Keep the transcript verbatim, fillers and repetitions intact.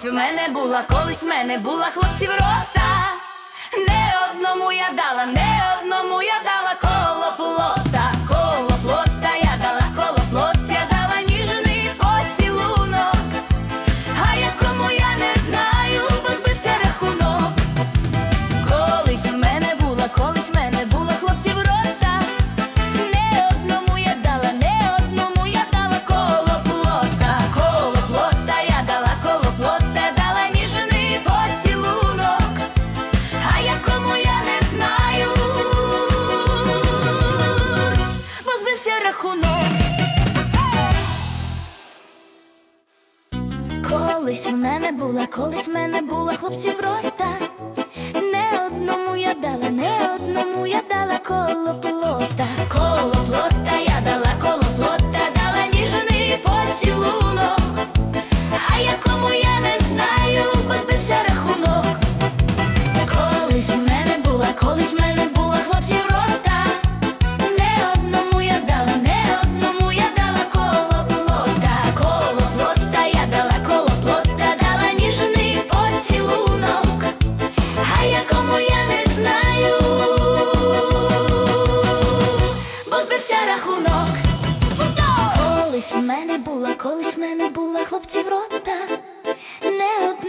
в мене була, колись в мене була хлопців рота. Не одному я дала, не одному я дала коло плота. Коло плота я дала, коло плота я дала ніжний поцілунок. А якому я не знаю, бо збився рахунок. Колись в мене була, колись в мене була хлопців рота. Не одному я дала, не одному я дала коло плота. Коло плота я дала, коло плота я дала ніжний поцілунок. А якому я не знаю, бо збився рахунок. Колись в мене була, колись в мене була хлопців рота. Не одному я дала, не одному я дала коло плота. Коло плота я дала, коло плота дала ніжний поцілунок. А якому я не знаю, бо збився рахунок. Колись в мене була, колись в мене була хлопців рота. Не одному я дала, не одному я дала коло плота. Коло плота я дала, коло плота дала ніжний поцілунок. А якому я не знаю, бо збився рахунок. Колись в мене була, колись в мене була хлопців рота. Не одному